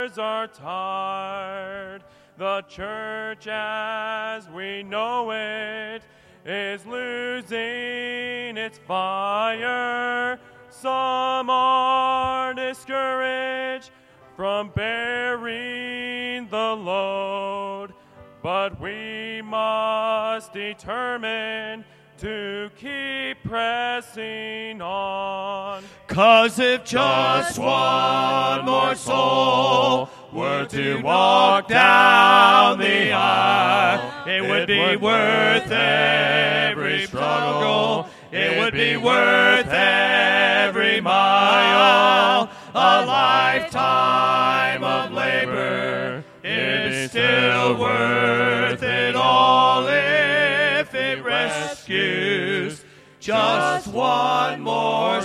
are tired. The church as we know it is losing its fire. Some are discouraged from bearing the load, but we must determine to keep pressing on. 'Cause if just one more soul were to walk down the aisle, it would be worth every struggle. It would be worth every mile. A lifetime of labor is still worth it all if it rescues just one more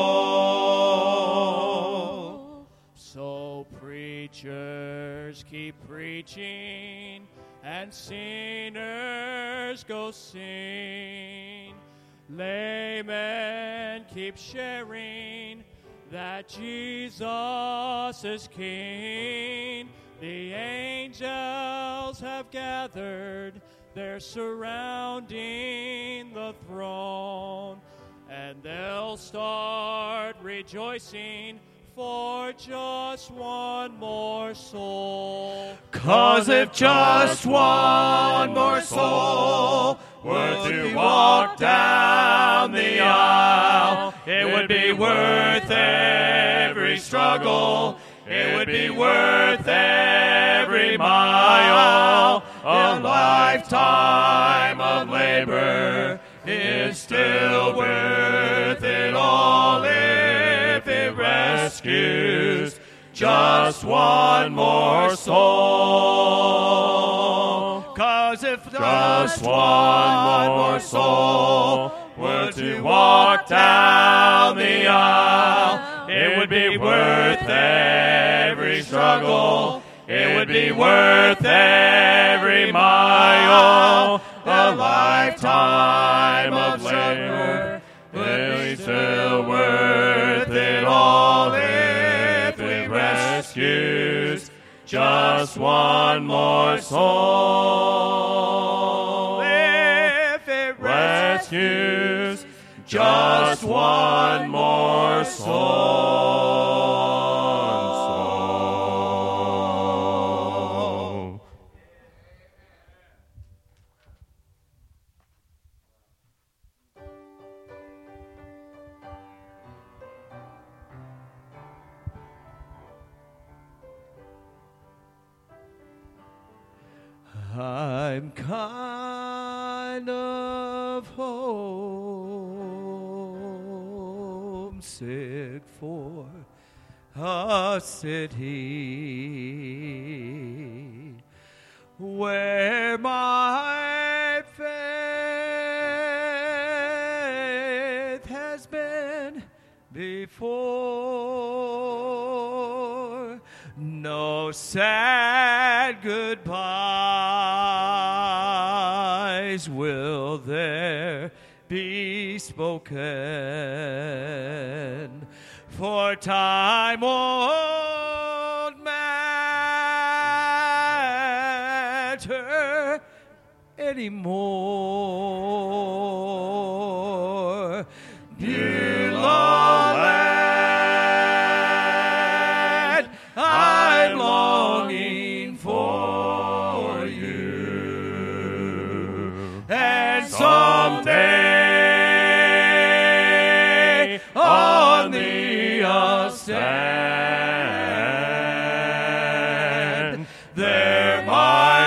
soul. So preachers keep preaching and sinners go sing. Laymen keep sharing that Jesus is King. The angels have gathered, they're surrounding the throne, and they'll start rejoicing for just one more soul. 'Cause if just one more soul were to walk down the aisle, it would be worth every struggle. It would be worth every mile. A lifetime of labor is still worth it all if it rescues just one more soul. 'Cause if just one more soul were to walk down the aisle, it would be worth every struggle. It would be worth every mile. A lifetime of labor is still worth it all if it rescues just one more soul. If it rescues just one more soul. I'm kind of homesick for a city where my faith has been before. No sad goodbyes will there be spoken, for time won't matter anymore. Beulah land, I'm longing for you, and someday on the ascent, there my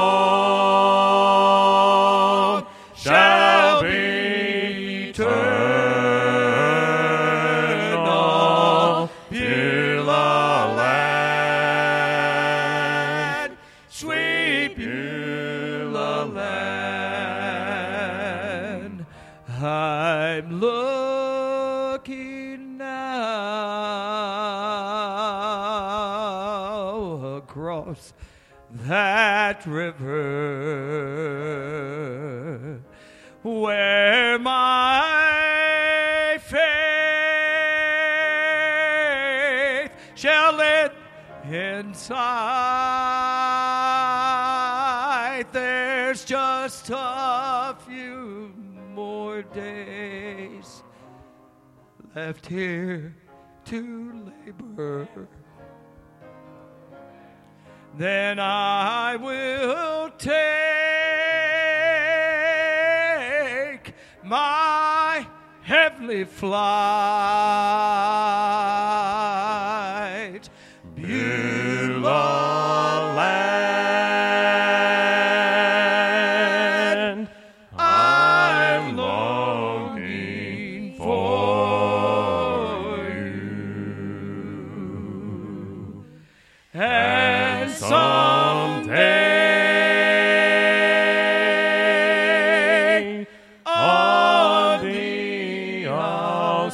home shall be eternal. Beulah land, sweet Beulah land, I'm looking now across that river where my faith shall end in and sight. There's just a few more days left here to labor. Then I will take my heavenly flight. Beulah land, I'm longing for you. And someday on thee I'll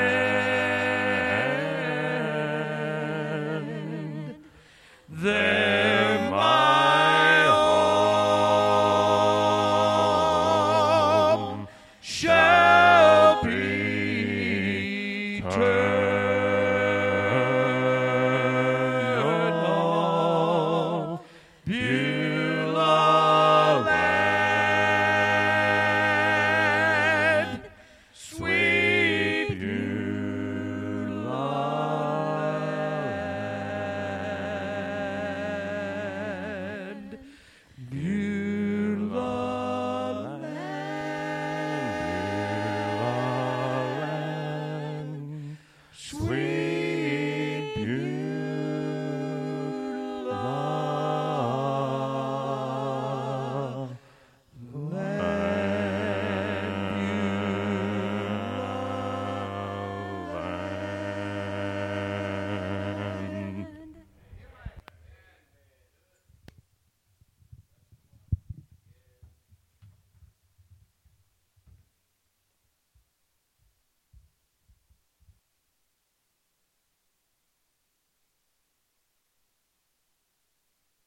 stand. There